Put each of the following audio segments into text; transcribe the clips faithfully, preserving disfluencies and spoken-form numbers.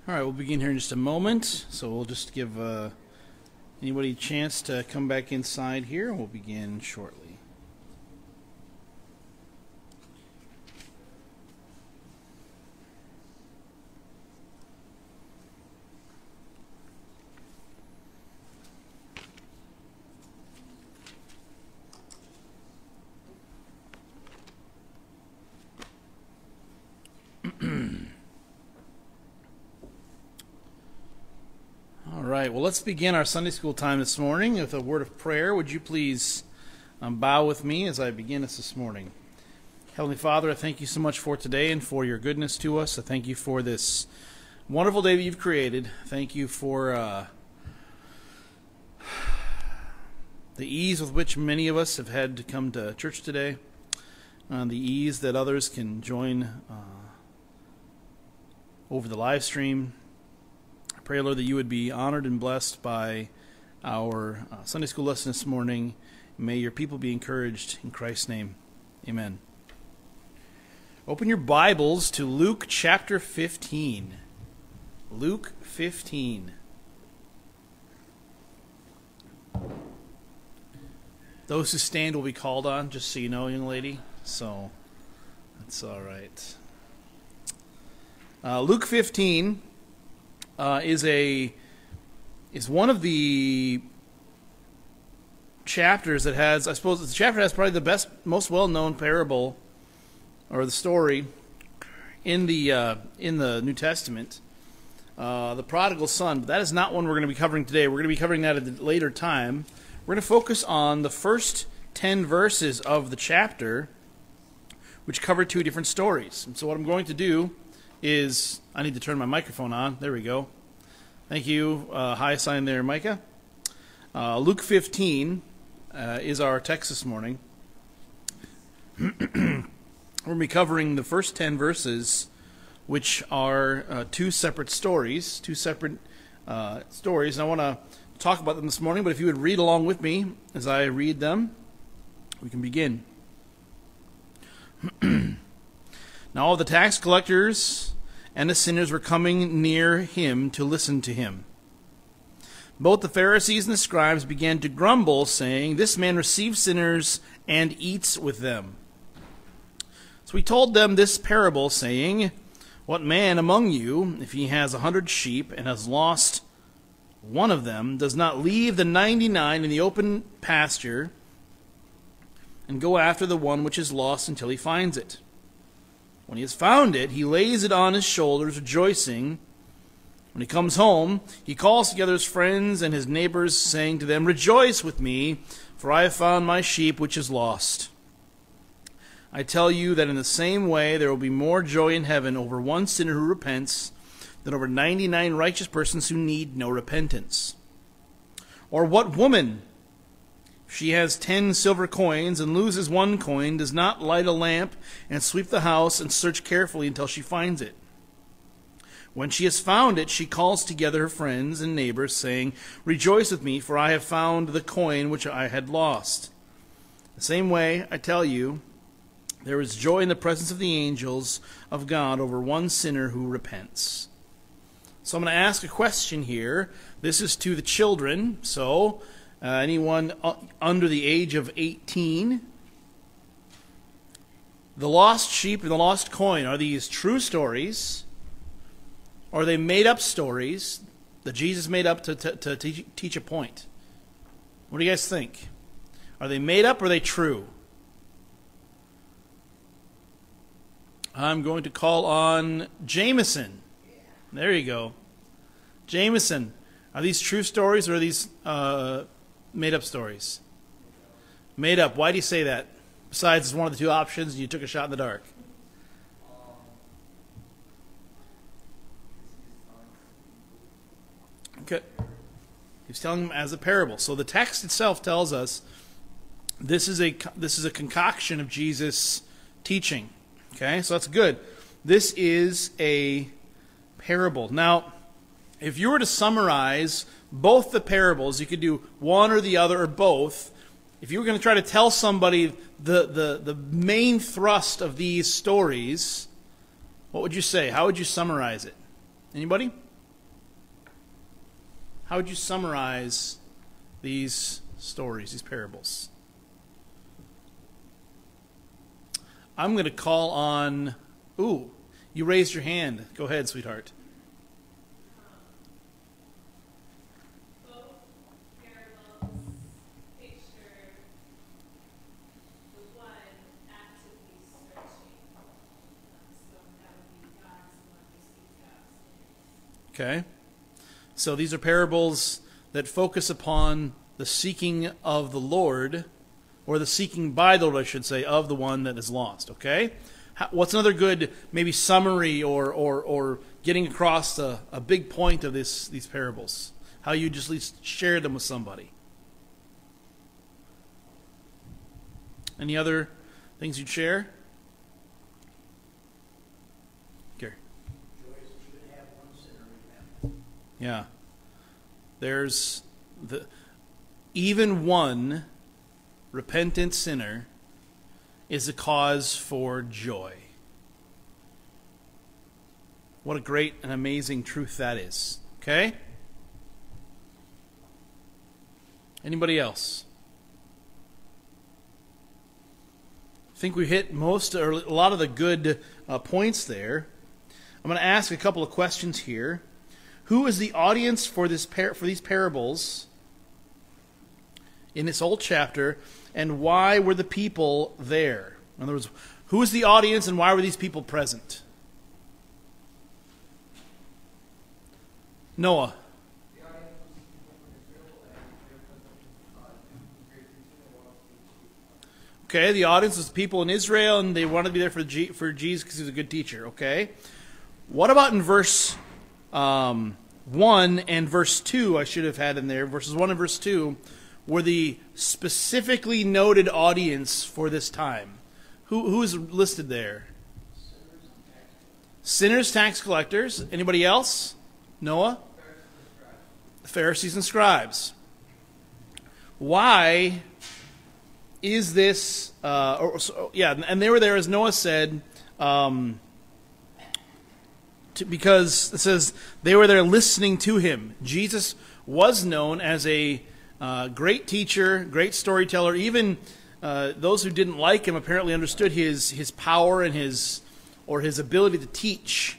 All right, we'll begin here in just a moment. So we'll just give uh, anybody a chance to come back inside here, and we'll begin shortly. All right, well, let's begin our Sunday school time this morning with a word of prayer. Would you please um, bow with me as I begin this this morning? Heavenly Father, I thank you so much for today and for your goodness to us. I thank you for this wonderful day that you've created. Thank you for uh, the ease with which many of us have had to come to church today, uh, the ease that others can join uh, over the live stream. I pray, Lord, that you would be honored and blessed by our uh, Sunday school lesson this morning. May your people be encouraged in Christ's name. Amen. Open your Bibles to Luke chapter fifteen. Luke fifteen. Those who stand will be called on, just so you know, young lady. So, that's all right. Uh, Luke fifteen uh, is a is one of the chapters that has, I suppose, the chapter has probably the best, most well-known parable or the story in the uh, in the New Testament, uh, the prodigal son. But that is not one we're going to be covering today. We're going to be covering that at a later time. We're going to focus on the first ten verses of the chapter, which cover two different stories. And so what I'm going to do is, I need to turn my microphone on. There we go. Thank you. Uh, high sign there, Micah. Uh, Luke fifteen uh, is our text this morning. We're going to be covering the first ten verses, which are uh, two separate stories, two separate uh, stories. And I want to talk about them this morning, but if you would read along with me as I read them, we can begin. Now all the tax collectors and the sinners were coming near him to listen to him. Both the Pharisees and the scribes began to grumble, saying, "This man receives sinners and eats with them." So he told them this parable, saying, "What man among you, if he has a hundred sheep and has lost one of them, does not leave the ninety-nine in the open pasture and go after the one which is lost until he finds it? When he has found it, he lays it on his shoulders, rejoicing. When he comes home, he calls together his friends and his neighbors, saying to them, 'Rejoice with me, for I have found my sheep which is lost.' I tell you that in the same way there will be more joy in heaven over one sinner who repents than over ninety-nine righteous persons who need no repentance. Or what woman, if she has ten silver coins and loses one coin, does not light a lamp and sweep the house and search carefully until she finds it? When she has found it, she calls together her friends and neighbors, saying, 'Rejoice with me, for I have found the coin which I had lost.' The same way, I tell you, there is joy in the presence of the angels of God over one sinner who repents." So I'm going to ask a question here. This is to the children. So uh, anyone uh, under the age of eighteen. The lost sheep and the lost coin, are these true stories? Or are they made-up stories that Jesus made up to, to, to teach, teach a point? What do you guys think? Are they made up or are they true? I'm going to call on Jameson. There you go. Jameson, are these true stories or are these uh, made-up stories? Made up. Why do you say that? Besides, it's one of the two options and you took a shot in the dark. Okay. He's telling them as a parable. So the text itself tells us this is a this is a concoction of Jesus' teaching. Okay, so that's good. This is a parable. Now, if you were to summarize both the parables, you could do one or the other or both. If you were going to try to tell somebody the, the, the main thrust of these stories, what would you say? How would you summarize it? Anybody? How would you summarize these stories, these parables? I'm going to call on... Ooh, you raised your hand. Go ahead, sweetheart. Okay. So these are parables that focus upon the seeking of the Lord, or the seeking by the Lord, I should say, of the one that is lost. Okay? How, what's another good maybe summary or or, or getting across a, a big point of this these parables? How you just at least share them with somebody. Any other things you'd share? Yeah. There's the even one repentant sinner is a cause for joy. What a great and amazing truth that is. Okay? Anybody else? I think we hit most or a lot of the good uh, points there. I'm going to ask a couple of questions here. Who is the audience for this par- for these parables in this whole chapter, and why were the people there? In other words, who is the audience and why were these people present? Noah. Okay, the audience was people in Israel, and they wanted to be there for G- for Jesus because he was a good teacher. Okay, what about in verse um, one and verse two? I should have had in there verses one and verse two were the specifically noted audience for this time. Who who is listed there? Sinners, tax collectors. Anybody else? Noah? The Pharisees and scribes. Why is this, uh, or, so, yeah, and they were there, as Noah said, um, to, because it says they were there listening to him. Jesus was known as a uh, great teacher, great storyteller. Even uh, those who didn't like him apparently understood his his power and his or his ability to teach.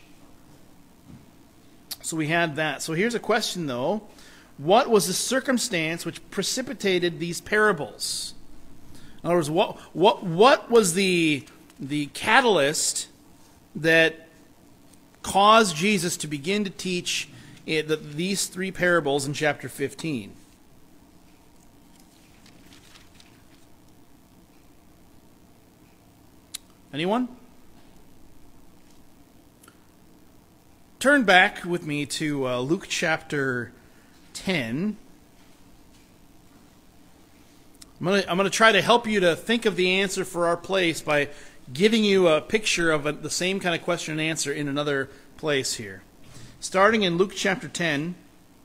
So we had that. So here's a question, though. What was the circumstance which precipitated these parables? In other words, what what what was the the catalyst that caused Jesus to begin to teach it, the, these three parables in chapter fifteen? Anyone? Turn back with me to uh, Luke chapter ten. I'm going to I'm going to try to help you to think of the answer for our place by giving you a picture of a, the same kind of question and answer in another place here. Starting in Luke chapter ten.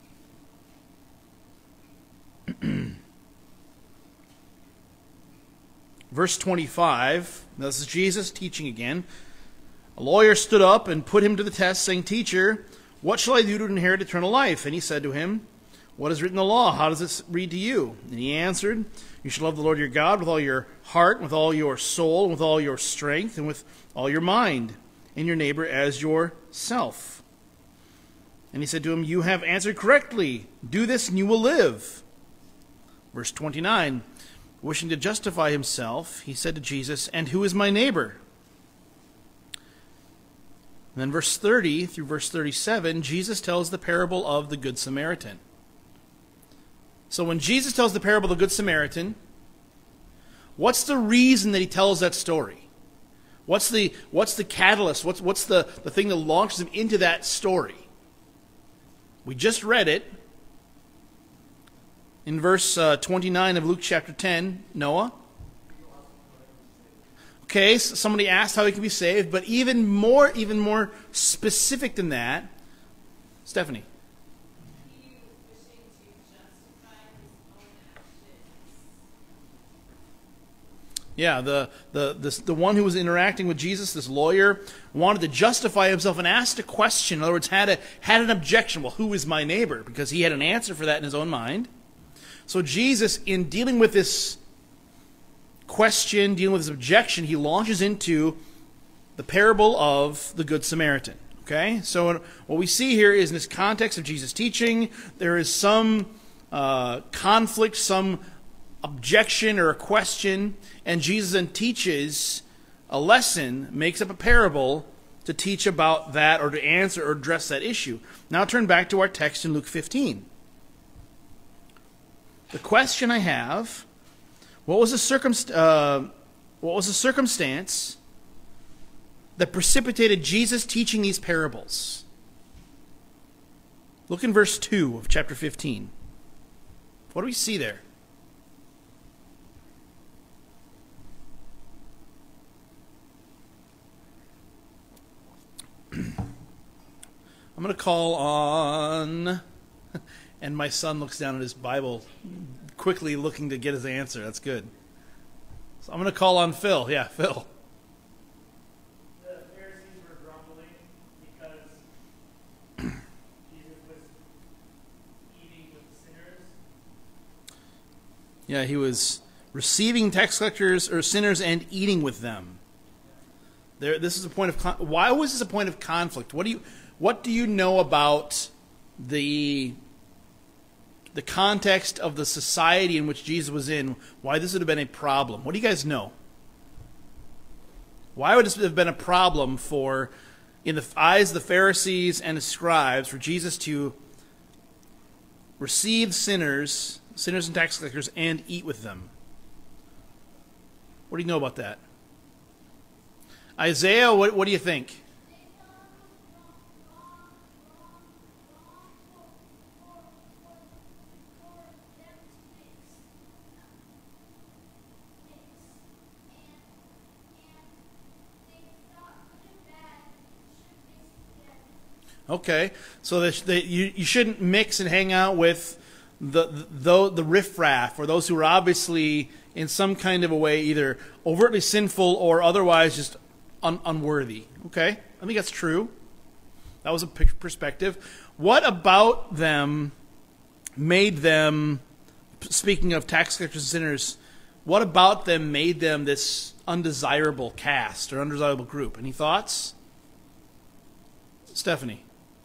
Verse twenty-five. Now this is Jesus teaching again. A lawyer stood up and put him to the test, saying, "Teacher, what shall I do to inherit eternal life?" And he said to him, "What is written in the law? How does it read to you?" And he answered, "You shall love the Lord your God with all your heart, with all your soul, and with all your strength, and with all your mind, and your neighbor as yourself." And he said to him, "You have answered correctly. Do this and you will live." Verse twenty-nine, wishing to justify himself, he said to Jesus, "And who is my neighbor?" And then verse thirty through verse thirty-seven, Jesus tells the parable of the Good Samaritan. So when Jesus tells the parable of the Good Samaritan, what's the reason that he tells that story? What's the what's the catalyst? What's what's the, the thing that launches him into that story? We just read it in verse uh, twenty-nine of Luke chapter ten. Noah? Okay, so somebody asked how he can be saved, but even more, even more specific than that, Stephanie. Yeah, the, the, the, the one who was interacting with Jesus, this lawyer, wanted to justify himself and asked a question. In other words, had, a, had an objection. Well, who is my neighbor? Because he had an answer for that in his own mind. So Jesus, in dealing with this question, dealing with this objection, he launches into the parable of the Good Samaritan. Okay? So what we see here is in this context of Jesus' teaching, there is some uh, conflict, some objection or a question, and Jesus then teaches a lesson, makes up a parable to teach about that or to answer or address that issue. Now turn back to our text in Luke fifteen. The question I have, what was the circumst- uh, what was the circumstance that precipitated Jesus teaching these parables? Look in verse two of chapter fifteen. What do we see there? I'm going to call on, and my son looks down at his Bible, quickly looking to get his answer. That's good. So I'm going to call on Phil. Yeah, Phil. The Pharisees were grumbling because Jesus was eating with sinners. Yeah, he was receiving tax collectors or sinners and eating with them. There, this is a point of con- why was this a point of conflict? What do you what do you know about the the context of the society in which Jesus was in? Why this would have been a problem? What do you guys know? Why would this have been a problem for, in the eyes of the Pharisees and the scribes, for Jesus to receive sinners, sinners and tax collectors, and eat with them? What do you know about that? Isaiah, what, what do you think? Okay, so that they, you, you shouldn't mix and hang out with the, the the riffraff, or those who are obviously in some kind of a way either overtly sinful or otherwise just un, unworthy. Okay, I think that's true. That was a perspective. What about them made them, speaking of tax collectors and sinners, what about them made them this undesirable caste or undesirable group? Any thoughts? Stephanie?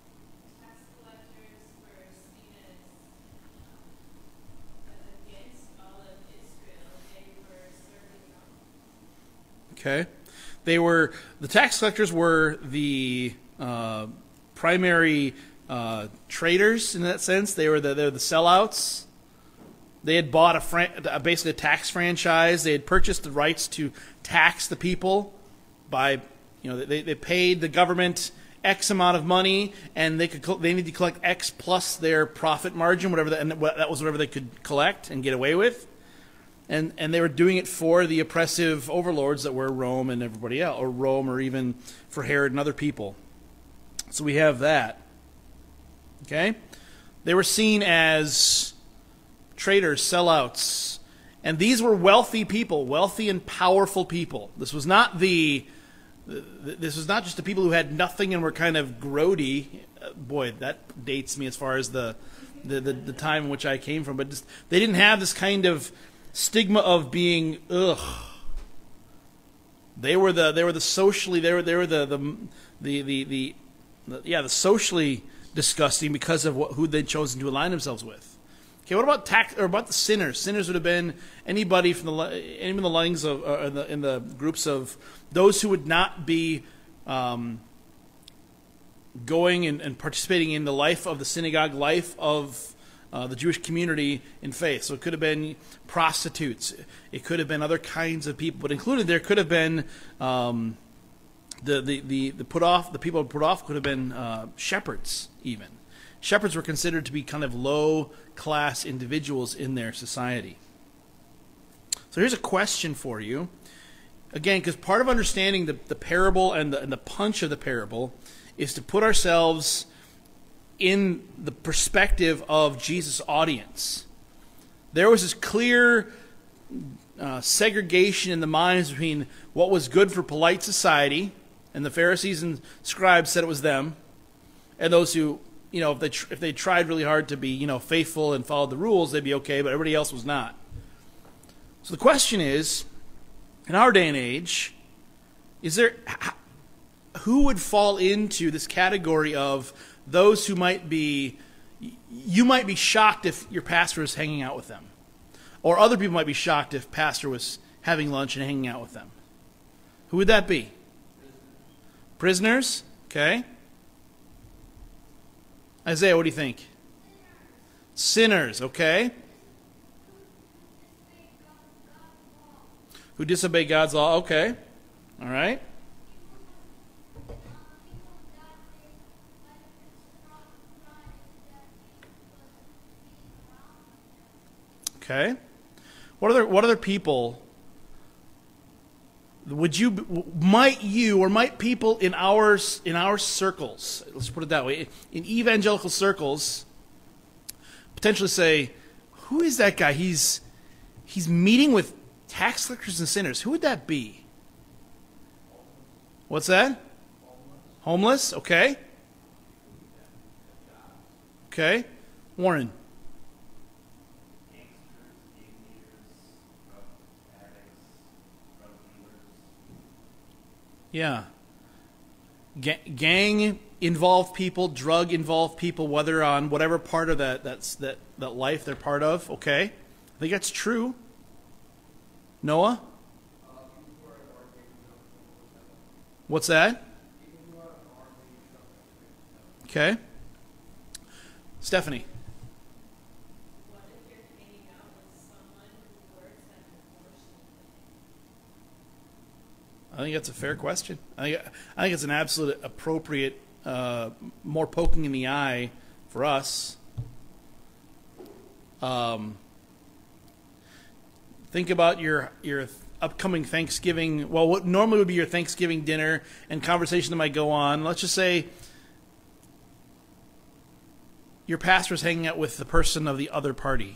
Okay, they were the tax collectors were the uh, primary uh, traders in that sense. They were the they were the sellouts. They had bought a fran- basically a tax franchise. They had purchased the rights to tax the people by, you know, they they paid the government X amount of money, and they could they needed to collect X plus their profit margin, whatever that, and that was whatever they could collect and get away with. And and they were doing it for the oppressive overlords that were Rome and everybody else, or Rome, or even for Herod and other people. So we have that. Okay? They were seen as traitors, sellouts. And these were wealthy people, wealthy and powerful people. This was not the this was not just the people who had nothing and were kind of grody. Boy, that dates me as far as the the, the, the time in which I came from. But just, they didn't have this kind of stigma of being ugh. They were the they were the socially they were they were the the the the, the, the yeah the socially disgusting because of what, who they'd chosen to align themselves with. Okay, what about tax or about the sinners? Sinners would have been anybody from the any in the lines of uh, in, the, in the groups of those who would not be um, going and, and participating in the life of the synagogue, life of Uh, the Jewish community in faith. So it could have been prostitutes. It could have been other kinds of people. But included there could have been um, the, the, the, the put off, the people put off could have been uh, shepherds even. Shepherds were considered to be kind of low-class individuals in their society. So here's a question for you. Again, because part of understanding the, the parable and the, and the punch of the parable is to put ourselves in the perspective of Jesus' audience. There was this clear uh, segregation in the minds between what was good for polite society, and the Pharisees and scribes said it was them, and those who, you know, if they tr- if they tried really hard to be, you know, faithful and followed the rules, they'd be okay, but everybody else was not. So the question is, in our day and age, is there who would fall into this category of those who might be, you might be shocked if your pastor was hanging out with them, or other people might be shocked if pastor was having lunch and hanging out with them? Who would that be? Prisoners? Okay. Isaiah, what do you think? Sinners, okay. Who disobey God's law, okay. All right. Okay. What other what other people would you might you or might people in our in our circles, let's put it that way, in evangelical circles, potentially say, who is that guy? He's he's meeting with tax collectors and sinners. Who would that be? What's that? Homeless? Okay. Okay. Warren. Yeah. Ga- gang involved people, drug involved people, whether on whatever part of that that's that, that life they're part of. Okay. I think that's true. Noah? What's that? Okay. Stephanie? What if you're hanging out with someone who works at an abortion clinic? I think that's a fair question. I think, I think it's an absolute appropriate, uh, more poking in the eye for us. Um, think about your your upcoming Thanksgiving. Well, what normally would be your Thanksgiving dinner and conversation that might go on. Let's just say your pastor's hanging out with the person of the other party.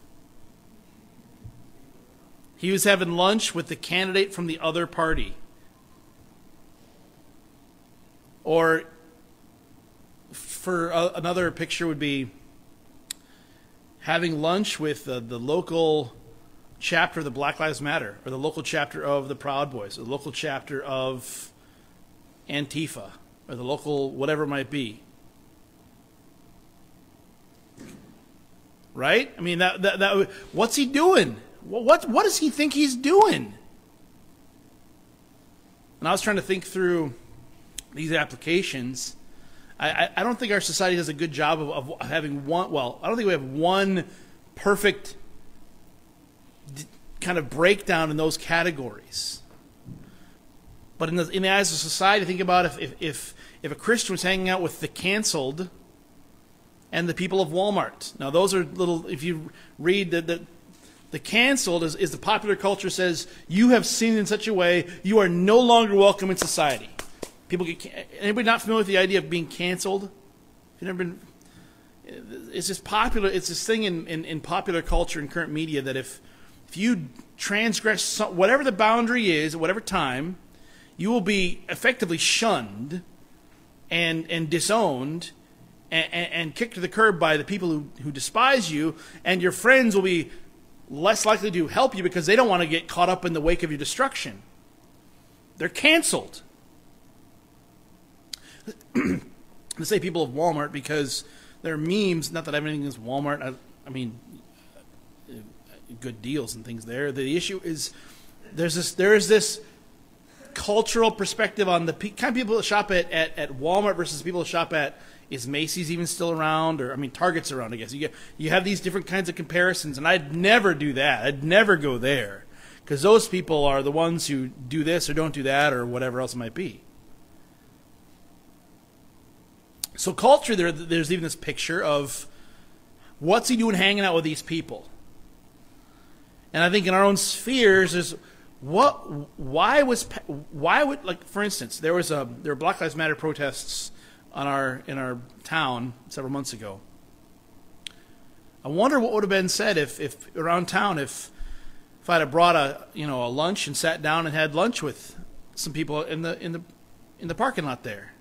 He was having lunch with the candidate from the other party. Or for a, another picture would be having lunch with uh, the local chapter of the Black Lives Matter, or the local chapter of the Proud Boys, or the local chapter of Antifa, or the local whatever it might be. Right? I mean, that that, that what's he doing? What what does he think he's doing? And I was trying to think through these applications. I, I, I don't think our society does a good job of, of having one. Well, I don't think we have one perfect d- kind of breakdown in those categories. But in the in the eyes of society, think about if if if, if a Christian was hanging out with the canceled and the people of Walmart. Now, those are little. If you read the the, the canceled is, is the popular culture says you have sinned in such a way you are no longer welcome in society. People get anybody not familiar with the idea of being canceled? If you've never been, it's just popular. It's this thing in, in, in popular culture and current media that if if you transgress some, whatever the boundary is at whatever time, you will be effectively shunned and and disowned and, and, and kicked to the curb by the people who, who despise you, and your friends will be less likely to help you because they don't want to get caught up in the wake of your destruction. They're canceled. To say people of Walmart because they're memes. Not that I have anything against Walmart. I, I mean, uh, good deals and things there. The issue is there's this there is this cultural perspective on the pe- kind of people that shop at, at, at Walmart versus people that shop at, is Macy's even still around? Or I mean, Target's around, I guess. You get, you have these different kinds of comparisons, and I'd never do that. I'd never go there because those people are the ones who do this or don't do that or whatever else it might be. So culture, there, there's even this picture of what's he doing hanging out with these people. And I think in our own spheres, is what, why was, why would, like for instance, there was a there were Black Lives Matter protests on our in our town several months ago. I wonder what would have been said if, if around town if if if I'd have brought a you know a lunch and sat down and had lunch with some people in the in the in the parking lot there.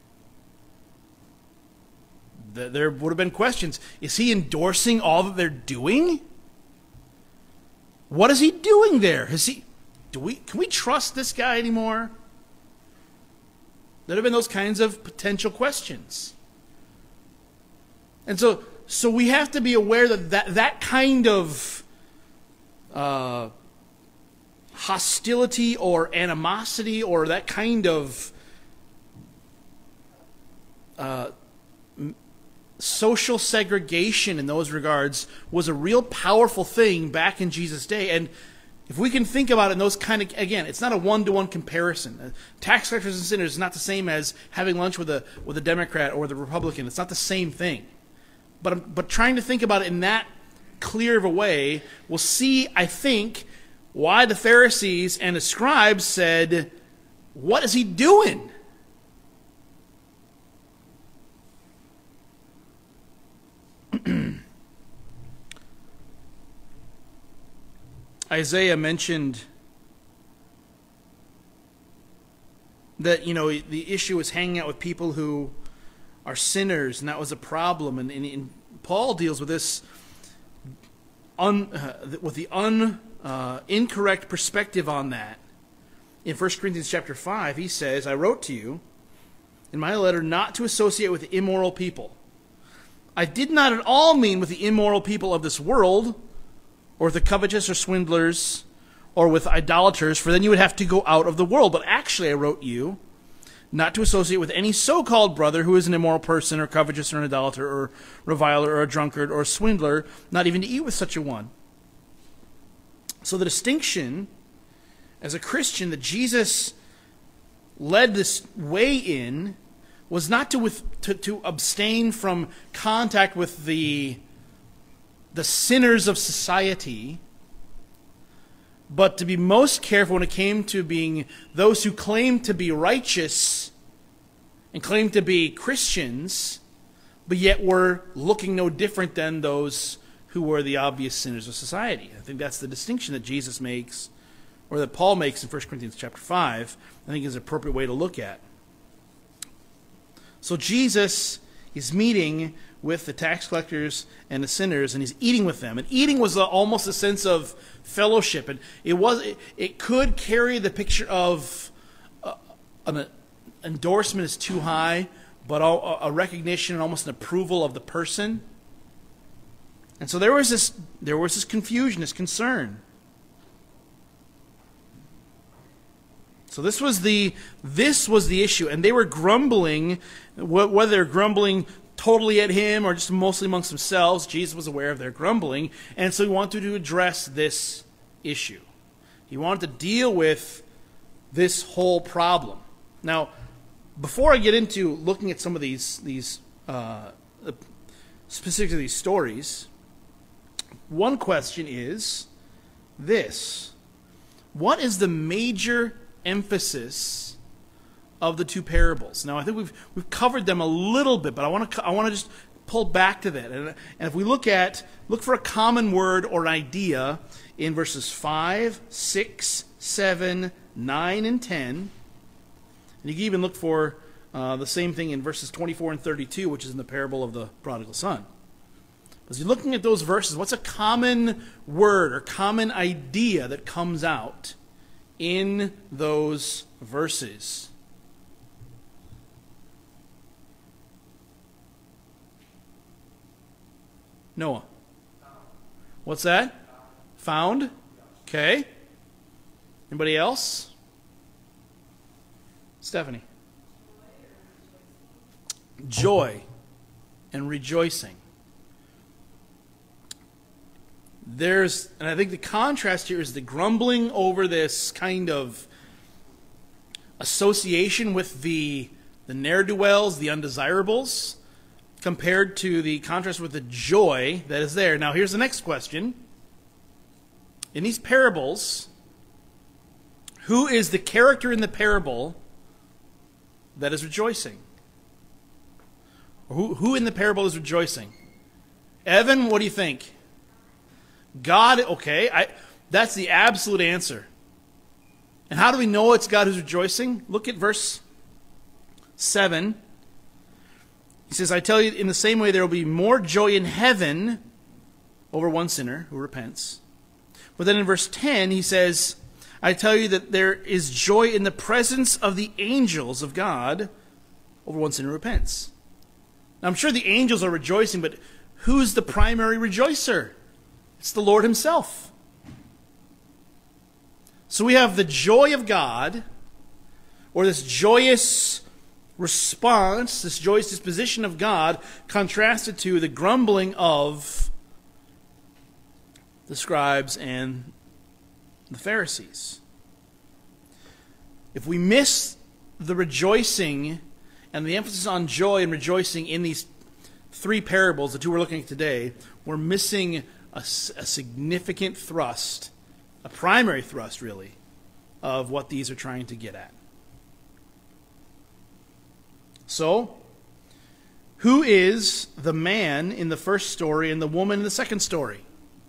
The, there would have been questions. Is he endorsing all that they're doing? What is he doing there? Has he? Do we can we trust this guy anymore? There'd have been those kinds of potential questions. And so, so we have to be aware that that, that kind of uh, hostility or animosity or that kind of uh, social segregation in those regards was a real powerful thing back in Jesus' day. And if we can think about it in those kind of, again, it's not a one-to-one comparison. Uh, tax collectors and sinners is not the same as having lunch with a with a Democrat or with a Republican. It's not the same thing. But but trying to think about it in that clear of a way, we'll see, I think, why the Pharisees and the scribes said, what is he doing? Isaiah mentioned that, you know, the issue is hanging out with people who are sinners, and that was a problem. And, and, and Paul deals with this un, uh, with the un, uh, incorrect perspective on that. In First Corinthians chapter five, he says, I wrote to you in my letter not to associate with immoral people. I did not at all mean with the immoral people of this world, or with the covetous or swindlers, or with idolaters, for then you would have to go out of the world. But actually I wrote you not to associate with any so-called brother who is an immoral person, or covetous, or an idolater, or reviler, or a drunkard, or a swindler, not even to eat with such a one. So the distinction as a Christian that Jesus led this way in was not to, with, to, to abstain from contact with the the sinners of society, but to be most careful when it came to being those who claimed to be righteous and claimed to be Christians, but yet were looking no different than those who were the obvious sinners of society. I think that's the distinction that Jesus makes, or that Paul makes in First Corinthians chapter five, I think is an appropriate way to look at. So Jesus is meeting with the tax collectors and the sinners, and he's eating with them. And eating was a, almost a sense of fellowship, and it was it, it could carry the picture of uh, an endorsement is too high, but a, a recognition and almost an approval of the person. And so there was this there was this confusion, this concern. So this was the this was the issue, and they were grumbling, whether they're grumbling totally at him or just mostly amongst themselves. Jesus was aware of their grumbling, and so he wanted to address this issue. He wanted to deal with this whole problem. Now, before I get into looking at some of these these uh, specifically these stories, one question is this: what is the major emphasis of the two parables? Now, I think we've we've covered them a little bit, but I want to I want to just pull back to that. And, and if we look at look for a common word or an idea in verses five, six, seven, nine, and ten, and you can even look for uh, the same thing in verses twenty-four and thirty-two, which is in the parable of the prodigal son. As you're looking at those verses, what's a common word or common idea that comes out in those verses? Noah. What's that? Found? Okay. Anybody else? Stephanie. Joy and rejoicing. There's, and I think the contrast here is the grumbling over this kind of association with the the ne'er-do-wells, the undesirables, compared to the contrast with the joy that is there. Now, here's the next question. In these parables, who is the character in the parable that is rejoicing? Or who, who in the parable is rejoicing? Evan, what do you think? God, okay. I, That's the absolute answer. And how do we know it's God who's rejoicing? Look at verse seven. He says, I tell you, in the same way there will be more joy in heaven over one sinner who repents. But then in verse ten, he says, I tell you that there is joy in the presence of the angels of God over one sinner who repents. Now, I'm sure the angels are rejoicing, but who's the primary rejoicer? It's the Lord himself. So we have the joy of God, or this joyous response, this joyous disposition of God, contrasted to the grumbling of the scribes and the Pharisees. If we miss the rejoicing and the emphasis on joy and rejoicing in these three parables, the two we're looking at today, we're missing a, a significant thrust, a primary thrust, really, of what these are trying to get at. So, who is the man in the first story and the woman in the second story?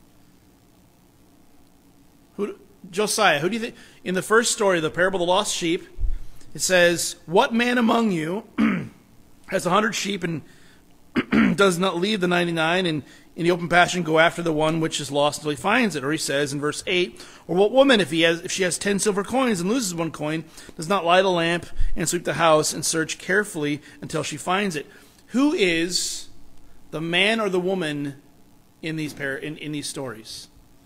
Who, Josiah, who do you think? In the first story, the parable of the lost sheep, it says, what man among you has a hundred sheep and does not leave the ninety-nine and in the open pasture go after the one which is lost until he finds it? Or he says in verse eight, or what woman, if he has, if she has ten silver coins and loses one coin, does not light a lamp and sweep the house and search carefully until she finds it? Who is the man or the woman in these par- in, in these stories?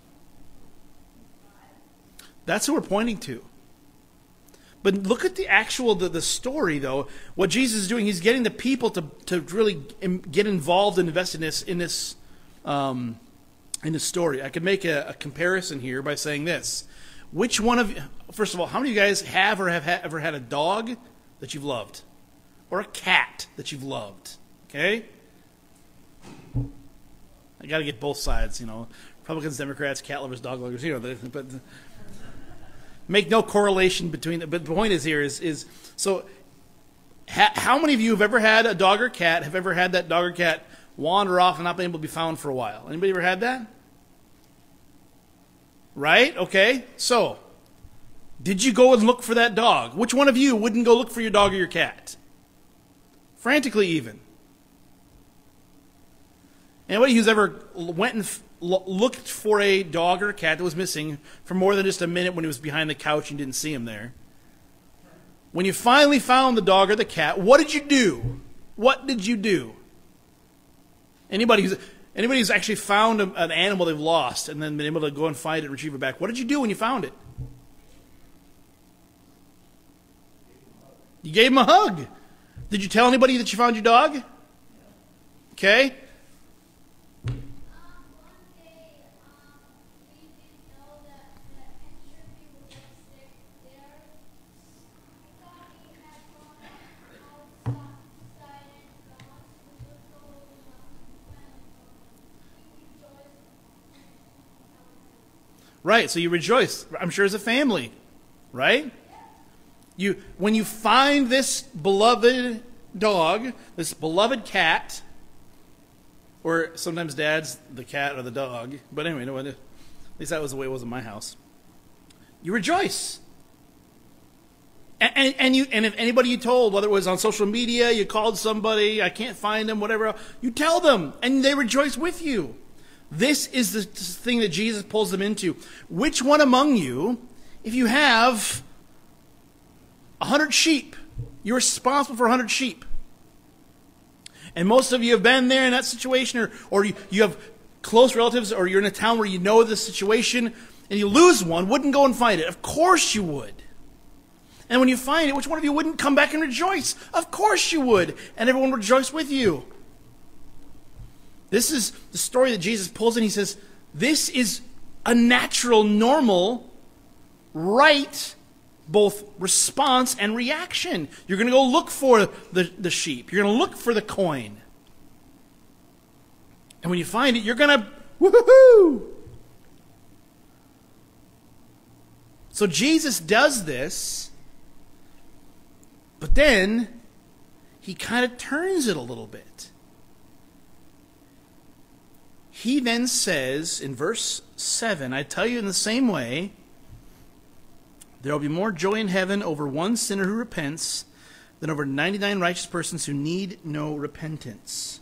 That's who we're pointing to. But look at the actual, the, the story, though. What Jesus is doing, he's getting the people to, to really get involved and invest in this, in this, um, in this story. I could make a, a comparison here by saying this. Which one of you, first of all, how many of you guys have or have ha- ever had a dog that you've loved? Or a cat that you've loved? Okay? I got to get both sides, you know. Republicans, Democrats, cat lovers, dog lovers, you know. The, but the, make no correlation between them. But the point is here is, is so ha, how many of you have ever had a dog or cat, have ever had that dog or cat wander off and not been able to be found for a while? Anybody ever had that? Right? Okay. So, did you go and look for that dog? Which one of you wouldn't go look for your dog or your cat? Frantically even. Anybody who's ever went and f- looked for a dog or a cat that was missing for more than just a minute when he was behind the couch and didn't see him there. When you finally found the dog or the cat, what did you do? What did you do? Anybody who's, anybody who's actually found a, an animal they've lost and then been able to go and find it and retrieve it back, what did you do when you found it? You gave him a hug. Did you tell anybody that you found your dog? Okay. Right, so you rejoice, I'm sure, as a family, right? You, when you find this beloved dog, this beloved cat, or sometimes dad's the cat or the dog, but anyway, no, at least that was the way it was in my house. You rejoice. And, and, and, you, and if anybody you told, whether it was on social media, you called somebody, I can't find them, whatever, you tell them, and they rejoice with you. This is the thing that Jesus pulls them into. Which one among you, if you have a hundred sheep, you're responsible for a hundred sheep. And most of you have been there in that situation, or, or you, you have close relatives, or you're in a town where you know the situation, and you lose one, wouldn't go and find it. Of course you would. And when you find it, which one of you wouldn't come back and rejoice? Of course you would. And everyone would rejoice with you. This is the story that Jesus pulls in. He says, this is a natural, normal, right, both response and reaction. You're going to go look for the, the sheep. You're going to look for the coin. And when you find it, you're going to, woohoo! So Jesus does this, but then he kind of turns it a little bit. he then says in verse seven, I tell you in the same way, there will be more joy in heaven over one sinner who repents than over ninety-nine righteous persons who need no repentance.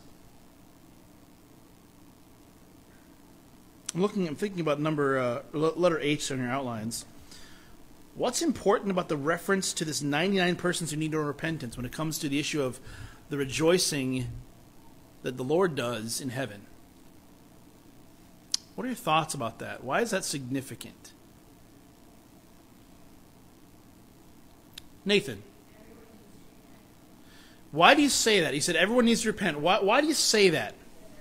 I'm looking, I'm thinking about number uh, letter H on your outlines. What's important about the reference to this ninety-nine persons who need no repentance when it comes to the issue of the rejoicing that the Lord does in heaven? What are your thoughts about that? Why is that significant? Nathan, why do you say that? He said everyone needs to repent. Why, why do you say that?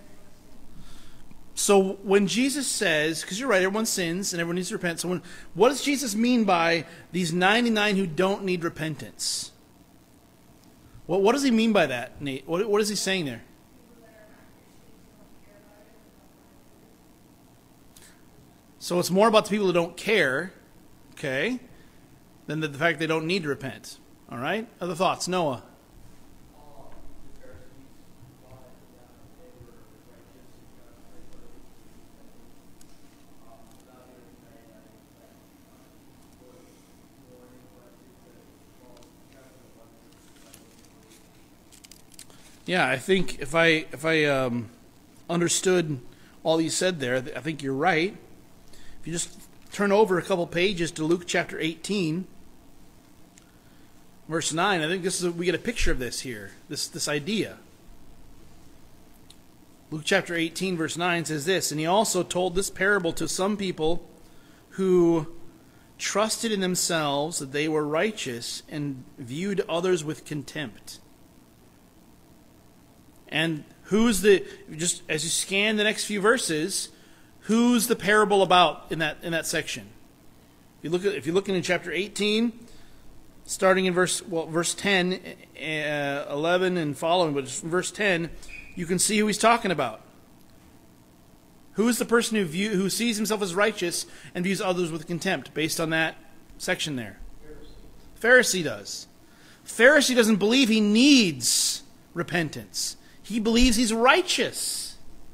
So when Jesus says, because you're right, everyone sins and everyone needs to repent. So when, what does Jesus mean by these ninety-nine who don't need repentance? What, what does he mean by that, Nate? What, what is he saying there? So it's more about the people who don't care, okay, than the, the fact they don't need to repent. All right? Other thoughts? Noah? Yeah, I think if I if I um, understood all you said there, I think you're right. If you just turn over a couple pages to Luke chapter eighteen, verse nine, I think this is a, we get a picture of this here, this this idea. Luke chapter eighteen, verse nine says this, and he also told this parable to some people who trusted in themselves that they were righteous and viewed others with contempt. And who's the, just as you scan the next few verses, who's the parable about in that in that section? If you look at, if you're looking in chapter eighteen, starting in verse well verse ten, uh, eleven and following, but just verse ten, you can see who he's talking about. Who is the person who view who sees himself as righteous and views others with contempt, based on that section there? Pharisee. Pharisee does. Pharisee doesn't believe he needs repentance. He believes he's righteous.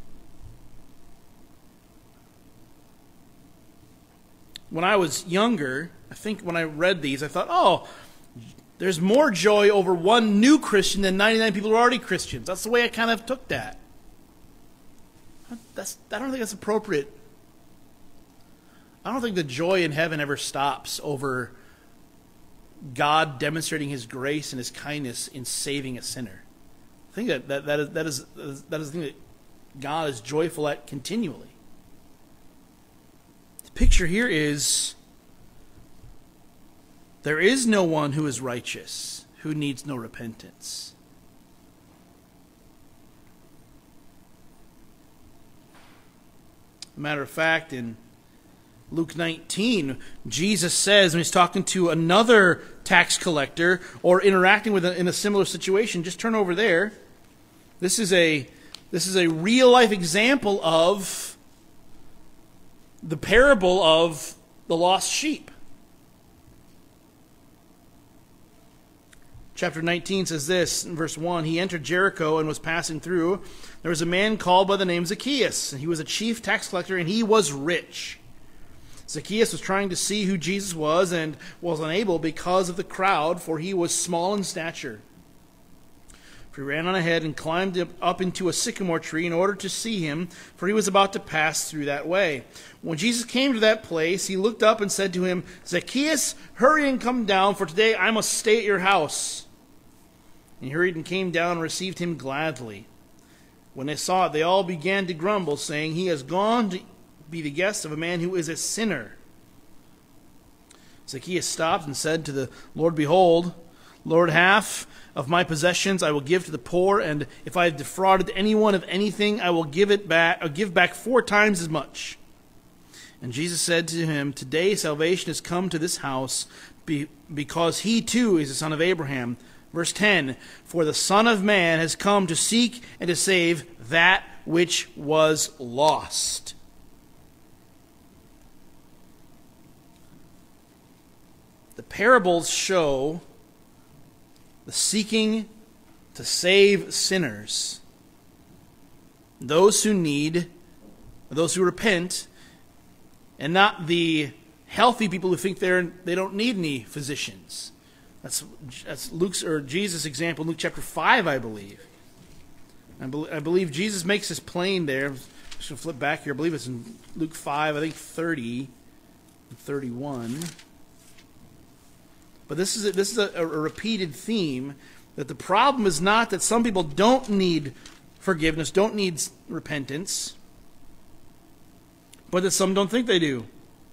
When I was younger, I think when I read these, I thought, oh, there's more joy over one new Christian than ninety-nine people who are already Christians. That's the way I kind of took that. That's, I don't think that's appropriate. I don't think the joy in heaven ever stops over God demonstrating his grace and his kindness in saving a sinner. I think that that, that, is, that, is, that is the thing that God is joyful at continually. The picture here is there is no one who is righteous, who needs no repentance. Matter of fact, in Luke nineteen, Jesus says, when he's talking to another tax collector or interacting with a, in a similar situation, just turn over there. This is a this is a real life example of the parable of the lost sheep. Chapter nineteen says this in verse one, he entered Jericho and was passing through. There was a man called by the name Zacchaeus, and he was a chief tax collector, and he was rich. Zacchaeus was trying to see who Jesus was and was unable because of the crowd, for he was small in stature. For he ran on ahead and climbed up into a sycamore tree in order to see him, for he was about to pass through that way. When Jesus came to that place, he looked up and said to him, Zacchaeus, hurry and come down, for today I must stay at your house. And he hurried and came down and received him gladly. When they saw it, they all began to grumble, saying, he has gone to be the guest of a man who is a sinner. Zacchaeus stopped and said to the Lord, behold, Lord, half of my possessions I will give to the poor, and if I have defrauded anyone of anything, I will give it back, or give back four times as much. And Jesus said to him, today salvation has come to this house, because he too is the son of Abraham. Verse ten, for the Son of Man has come to seek and to save that which was lost. The parables show the seeking to save sinners, those who need those who repent, and not the healthy people who think they're they don't need any physicians. That's that's Luke's or Jesus' example in Luke chapter five, I believe. I, be, I believe Jesus makes this plain there. I'm just going to flip back here. I believe it's in Luke five, I think thirty and thirty-one. But this is a, this is a, a repeated theme, that the problem is not that some people don't need forgiveness, don't need repentance, but that some don't think they do.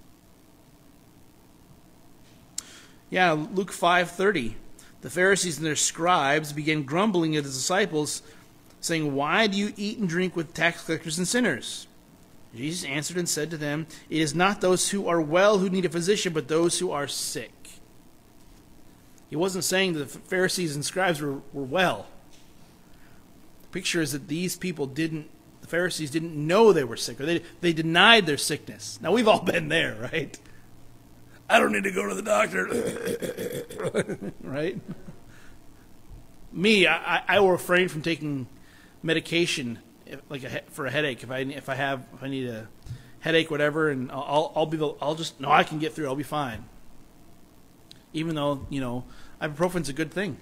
Yeah, Luke five thirty. The Pharisees and their scribes began grumbling at his disciples, saying, "Why do you eat and drink with tax collectors and sinners?" Jesus answered and said to them, "It is not those who are well who need a physician, but those who are sick." He wasn't saying that the Pharisees and scribes were, were well. The picture is that these people didn't, the Pharisees didn't know they were sick, or they, they denied their sickness. Now, we've all been there, right? I don't need to go to the doctor. Right? Me, I, I will refrain from taking medication if, like a, for a headache. If I if I have if I need a headache, whatever, and I'll I'll be the, I'll just no, I can get through. I'll be fine. Even though, you know, ibuprofen's a good thing.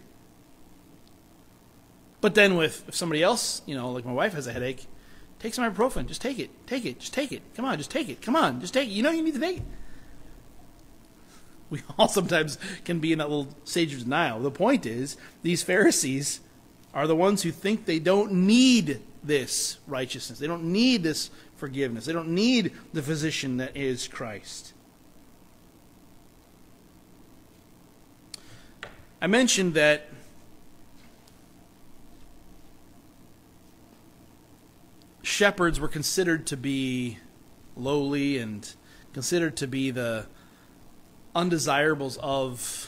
But then with if somebody else, you know, like my wife has a headache, take some ibuprofen. Just take it. Take it. Just take it. Come on, just take it. Come on, just take it. You know you need to take it. We all sometimes can be in that little stage of denial. The point is, these Pharisees are the ones who think they don't need this righteousness. They don't need this forgiveness. They don't need the physician that is Christ. I mentioned that shepherds were considered to be lowly and considered to be the undesirables of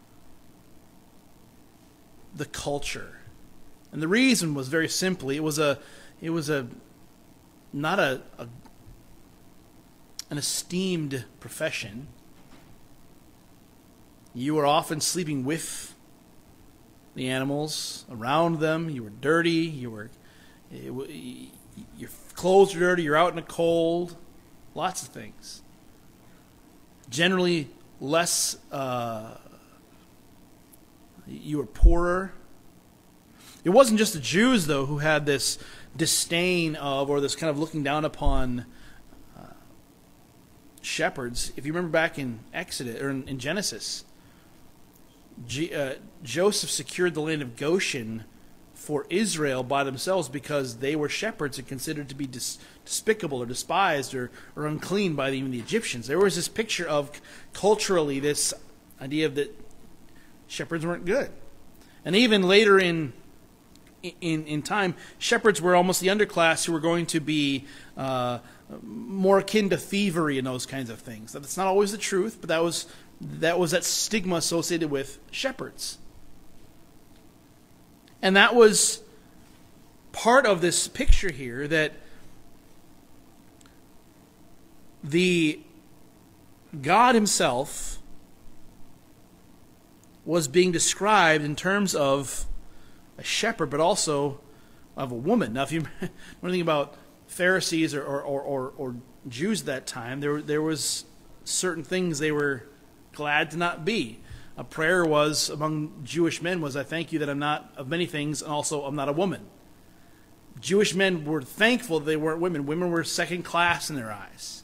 the culture. And the reason was very simply, it was a it was a not a, a an esteemed profession. You were often sleeping with the animals, around them. You were dirty. You were, it, your clothes were dirty. You're out in the cold. Lots of things. Generally, less. Uh, you were poorer. It wasn't just the Jews, though, who had this disdain of, or this kind of looking down upon uh, shepherds. If you remember back in Exodus or in, in Genesis. G, uh, Joseph secured the land of Goshen for Israel by themselves because they were shepherds and considered to be dis, despicable or despised or, or unclean by the, even the Egyptians. There was this picture of, culturally, this idea of that shepherds weren't good. And even later in in, in time, shepherds were almost the underclass who were going to be uh, more akin to thievery and those kinds of things. That's not always the truth, but that was That was that stigma associated with shepherds. And that was part of this picture here, that the God himself was being described in terms of a shepherd, but also of a woman. Now, if you know anything about Pharisees or, or, or, or Jews at that time, there, there was certain things they were glad to not be. A prayer was among Jewish men was, "I thank you that I'm not of many things, and also I'm not a woman." Jewish men were thankful that they weren't women. Women were second class in their eyes.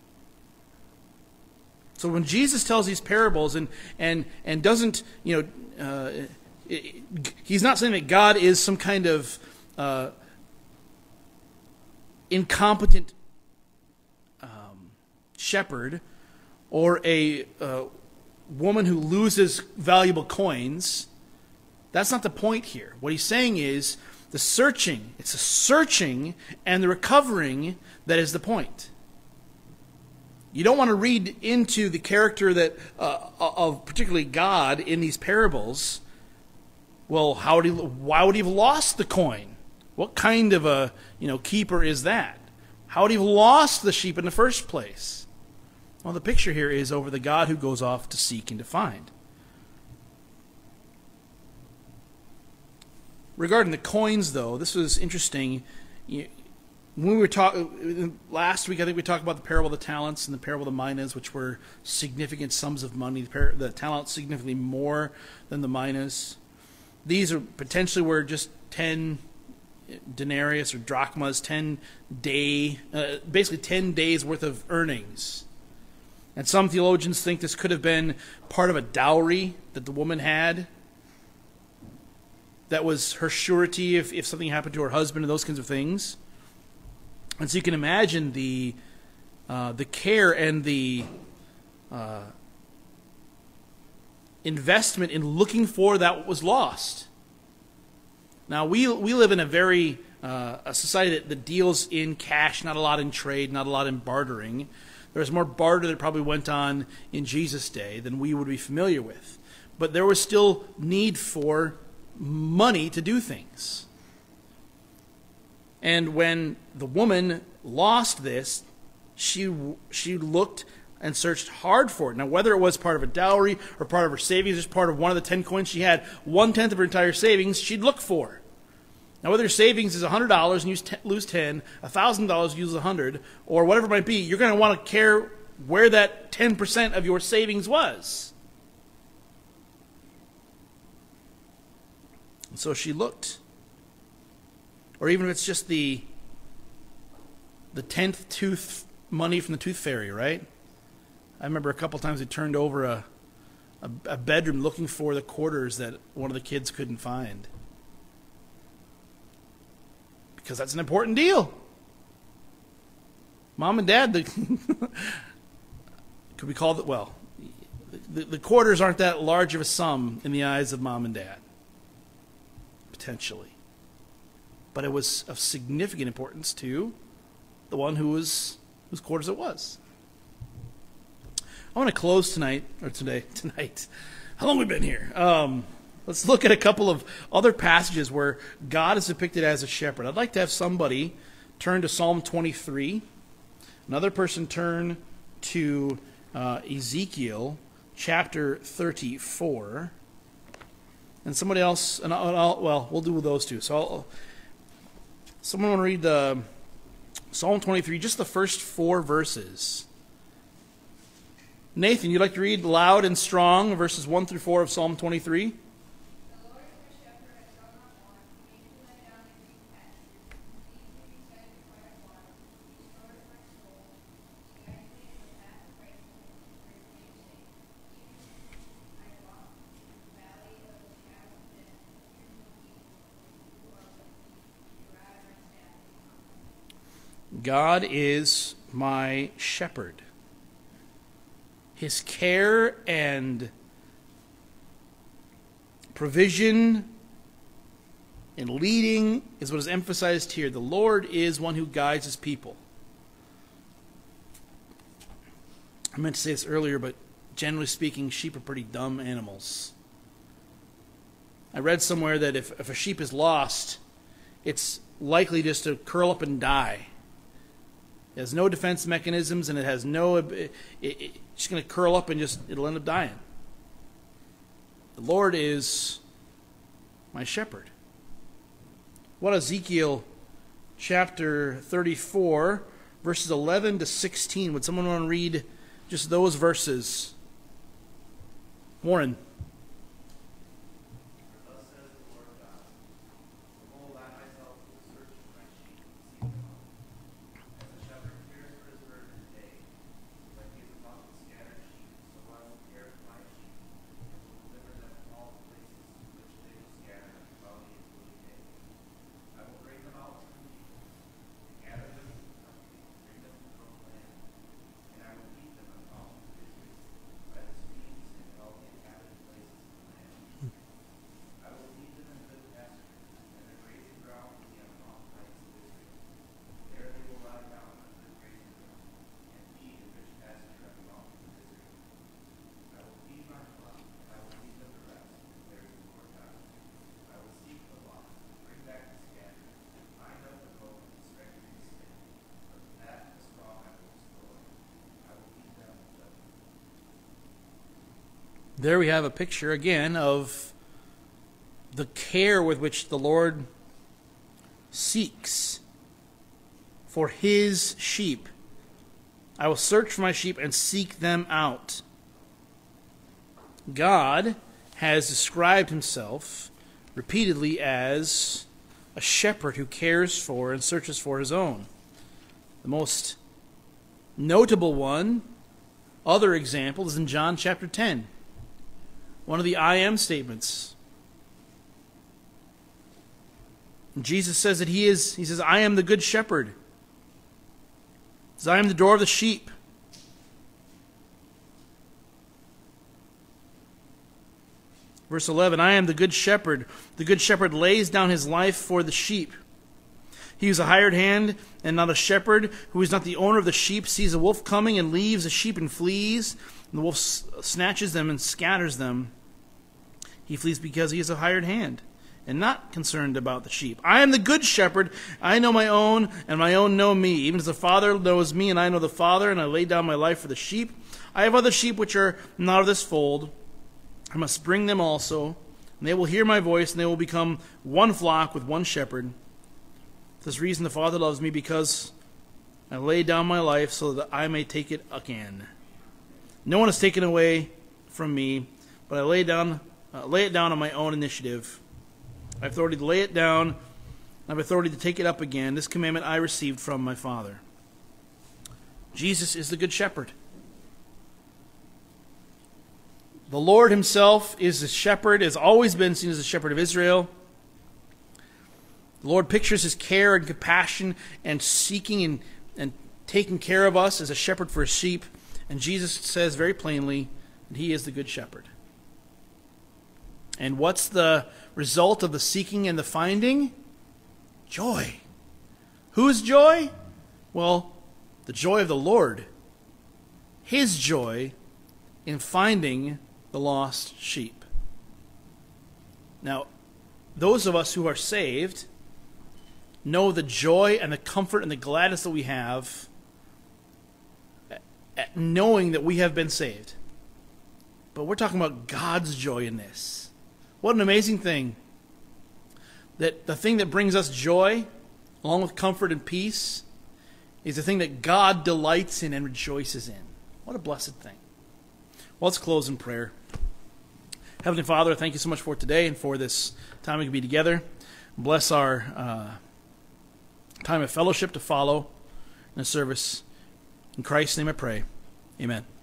So when Jesus tells these parables and and and doesn't, you know, uh, it, it, he's not saying that God is some kind of uh, incompetent um, shepherd, or a uh, woman who loses valuable coins. That's not the point here. What he's saying is the searching. It's the searching and the recovering that is the point. You don't want to read into the character that uh, of particularly God in these parables. Well, how would he, why would he have lost the coin? What kind of a you know keeper is that? How would he have lost the sheep in the first place? Well, the picture here is over the God who goes off to seek and to find. Regarding the coins, though, this was interesting. when we were talking last week, I think we talked about the parable of the talents and the parable of the minas, which were significant sums of money. The, par- the talents significantly more than the minas. These are potentially were just ten denarius or drachmas, ten day, uh, basically ten days worth of earnings. And some theologians think this could have been part of a dowry that the woman had. That was her surety if, if something happened to her husband and those kinds of things. And so you can imagine the uh, the care and the uh, investment in looking for that what was lost. Now we we live in a very uh, a society that, that deals in cash, not a lot in trade, not a lot in bartering. There's more barter that probably went on in Jesus' day than we would be familiar with. But there was still need for money to do things. And when the woman lost this, she she looked and searched hard for it. Now, whether it was part of a dowry or part of her savings, just part of one of the ten coins she had, one-tenth of her entire savings, she'd look for. Now, whether your savings is one hundred dollars and you lose ten, one thousand dollars you lose one hundred, or whatever it might be, you're going to want to care where that ten percent of your savings was. And so she looked. Or even if it's just the the tenth tooth money from the tooth fairy, right? I remember a couple times they turned over a, a, a bedroom looking for the quarters that one of the kids couldn't find. Because that's an important deal. Mom and Dad, the could we call it, well, the, the quarters aren't that large of a sum in the eyes of Mom and Dad. Potentially. But it was of significant importance to the one who was whose quarters it was. I want to close tonight, or today, tonight. How long have we been here? Um, let's look at a couple of other passages where God is depicted as a shepherd. I'd like to have somebody turn to Psalm twenty-three. Another person turn to uh, Ezekiel chapter thirty-four. And somebody else, and I'll, I'll, well, we'll do those two. So I'll... Someone want to read the Psalm twenty-three, just the first four verses. Nathan, you'd like to read loud and strong verses one through four of Psalm twenty-three? God is my shepherd. His care and provision and leading is what is emphasized here. The Lord is one who guides his people. I meant to say this earlier, but generally speaking, sheep are pretty dumb animals. I read somewhere that if, if a sheep is lost, it's likely just to curl up and die. It has no defense mechanisms, and it has no... It, it, it's just going to curl up and just... It'll end up dying. The Lord is my shepherd. What Ezekiel chapter thirty-four, verses eleven to sixteen. Would someone want to read just those verses? Warren. There we have a picture again of the care with which the Lord seeks for his sheep. I will search for my sheep and seek them out. God has described himself repeatedly as a shepherd who cares for and searches for his own. The most notable one, other example, is in John chapter ten. One of the I am statements. Jesus says that he is, he says, I am the good shepherd. He says, I am the door of the sheep. Verse eleven, I am the good shepherd. The good shepherd lays down his life for the sheep. He who is a hired hand and not a shepherd, who is not the owner of the sheep, sees a wolf coming and leaves the sheep and flees. And the wolf snatches them and scatters them. He flees because he is a hired hand and not concerned about the sheep. I am the good shepherd. I know my own, and my own know me. Even as the Father knows me, and I know the Father, and I lay down my life for the sheep. I have other sheep which are not of this fold. I must bring them also, and they will hear my voice, and they will become one flock with one shepherd. For this reason the Father loves me, because I lay down my life so that I may take it again. No one has taken away from me, but I lay down, uh, lay it down on my own initiative. I have authority to lay it down. I have authority to take it up again. This commandment I received from my Father. Jesus is the good shepherd. The Lord himself is the shepherd, has always been seen as the shepherd of Israel. The Lord pictures his care and compassion and seeking and, and taking care of us as a shepherd for his sheep. And Jesus says very plainly that he is the good shepherd. And what's the result of the seeking and the finding? Joy. Whose joy? Well, the joy of the Lord. His joy in finding the lost sheep. Now, those of us who are saved know the joy and the comfort and the gladness that we have at knowing that we have been saved. But we're talking about God's joy in this. What an amazing thing. That the thing that brings us joy, along with comfort and peace, is the thing that God delights in and rejoices in. What a blessed thing. Well, let's close in prayer. Heavenly Father, thank you so much for today and for this time we can be together. Bless our uh, time of fellowship to follow in the service. In Christ's name I pray. Amen.